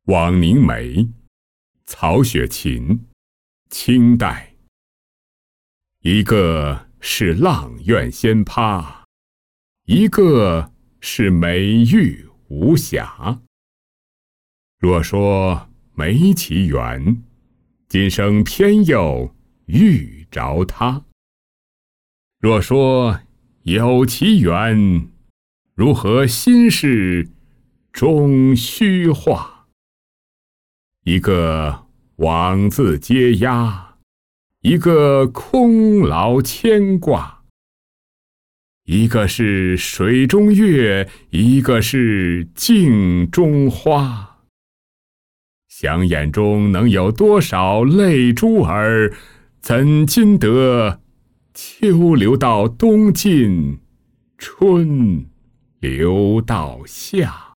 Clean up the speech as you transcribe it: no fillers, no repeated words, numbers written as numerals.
枉凝眉，曹雪芹，清代。一个是阆苑仙葩，一个是美玉无瑕。若说没其缘，今生偏又遇着他；若说有其缘，如何心事终虚化？一个枉自嗟压，一个空劳牵挂。一个是水中月，一个是镜中花。想眼中能有多少泪珠儿，怎禁得秋流到冬尽，春流到夏。